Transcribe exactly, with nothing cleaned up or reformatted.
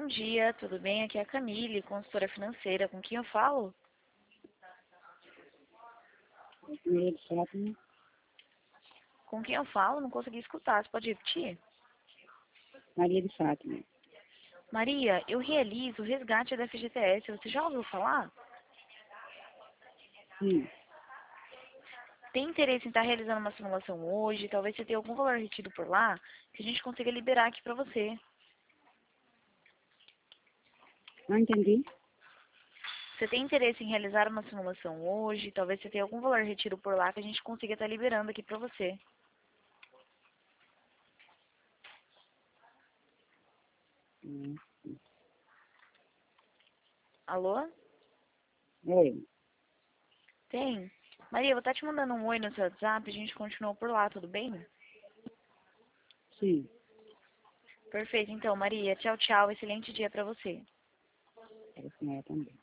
Bom dia, tudo bem? Aqui é a Camille, consultora financeira. Com quem eu falo? Maria de Fátima. Com quem eu falo? Não consegui escutar. Você pode repetir? Maria de Fátima. Maria, eu realizo o resgate da F G T S. Você já ouviu falar? Sim. Tem interesse em estar realizando uma simulação hoje? Talvez você tenha algum valor retido por lá que a gente consiga liberar aqui pra você. Não entendi. Você tem interesse em realizar uma simulação hoje? Talvez você tenha algum valor retido por lá que a gente consiga estar liberando aqui pra você. Hum. Alô? Oi. Tem? Maria, eu vou estar te mandando um oi no seu WhatsApp e a gente continua por lá, tudo bem? Sim. Perfeito, então, Maria. Tchau, tchau. Excelente dia pra você. Para a senhora também.